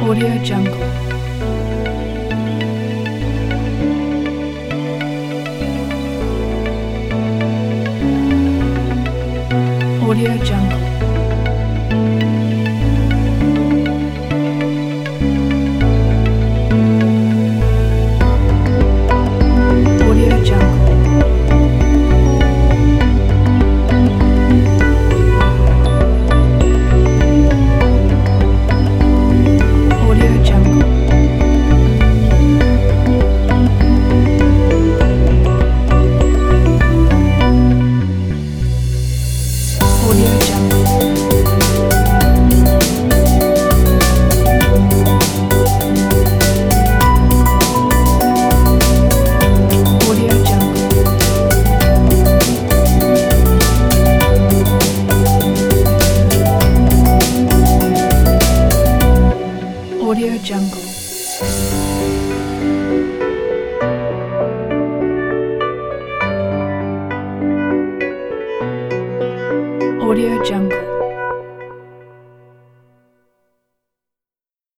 Audio Jungle. Audio Jungle. Audio Jungle. Audio Jungle. Audio Jungle. Audio Jungle. Audio Jungle. Audio Jungle.